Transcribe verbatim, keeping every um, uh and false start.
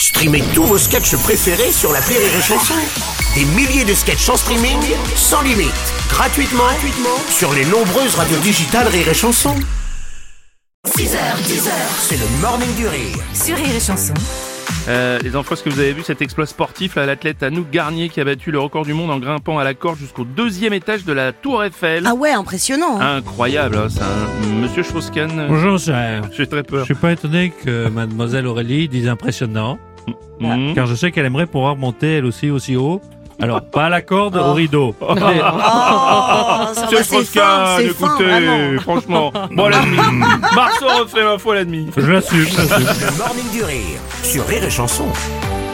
Streamez tous vos sketchs préférés sur l'appli Rire et Chanson. Des milliers de sketchs en streaming, sans limite, gratuitement, gratuitement sur les nombreuses radios digitales Rire et Chanson. six heures, dix heures, c'est le Morning du Rire. Sur Rire et Chanson. Euh, les enfants, est-ce que vous avez vu cet exploit sportif là, l'athlète Anouk Garnier qui a battu le record du monde en grimpant à la corde jusqu'au deuxième étage de la Tour Eiffel. Ah ouais, impressionnant. Hein. Incroyable, hein, c'est un monsieur Strauss-Kahn. Bonjour, cher. J'ai très Je peur. suis pas étonné que mademoiselle Aurélie dise impressionnant, Mmh. car je sais qu'elle aimerait pouvoir monter elle aussi aussi haut. Alors, pas à la corde, au rideau. Oh, ça va, Monsieur c'est fin, Strauss-Kahn, c'est fin, écoutez, vraiment. franchement, bon l'admis. Marceau refait ma foi l'admis. Je l'assume, je l'assume. Le Morning du Rire sur Rire et Chanson.